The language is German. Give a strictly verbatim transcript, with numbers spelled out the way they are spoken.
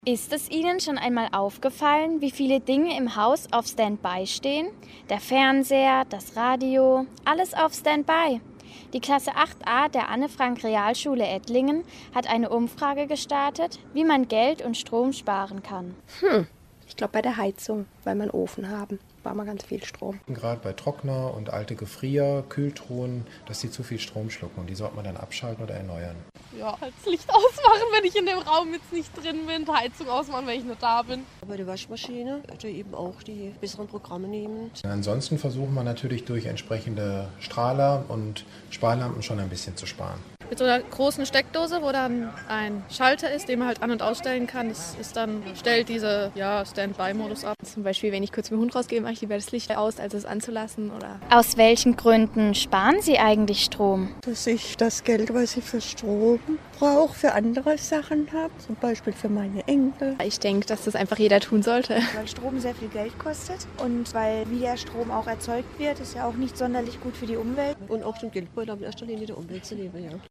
Ist es Ihnen schon einmal aufgefallen, wie viele Dinge im Haus auf Standby stehen? Der Fernseher, das Radio, alles auf Standby. Die Klasse acht a der Anne-Frank-Realschule Ettlingen hat eine Umfrage gestartet, wie man Geld und Strom sparen kann. Hm, ich glaube bei der Heizung, weil wir einen Ofen haben, brauchen wir ganz viel Strom. Gerade bei Trockner und alte Gefrier, Kühltruhen, dass die zu viel Strom schlucken und die sollte man dann abschalten oder erneuern. Ja, halt das Licht ausmachen, wenn ich in dem Raum jetzt nicht drin bin, die Heizung ausmachen, wenn ich nur da bin. Bei der Waschmaschine oder eben auch die besseren Programme nehmen. Ansonsten versuchen wir natürlich durch entsprechende Strahler und Sparlampen schon ein bisschen zu sparen. Mit so einer großen Steckdose, wo dann ein Schalter ist, den man halt an- und ausstellen kann. Das ist dann, stellt diese ja, Standby-Modus ab. Zum Beispiel, wenn ich kurz mit dem Hund rausgehe, mache ich lieber das Licht aus, als es anzulassen. Oder Aus welchen Gründen sparen Sie eigentlich Strom? Dass ich das Geld, was ich für Strom brauche, für andere Sachen habe, zum Beispiel für meine Enkel. ich denke, dass das einfach jeder tun sollte. Weil Strom sehr viel Geld kostet und weil wie der Strom auch erzeugt wird, ist ja auch nicht sonderlich gut für die Umwelt. Und auch zum Geldbeutel, aber in erster Linie der Umwelt zu leben, ja.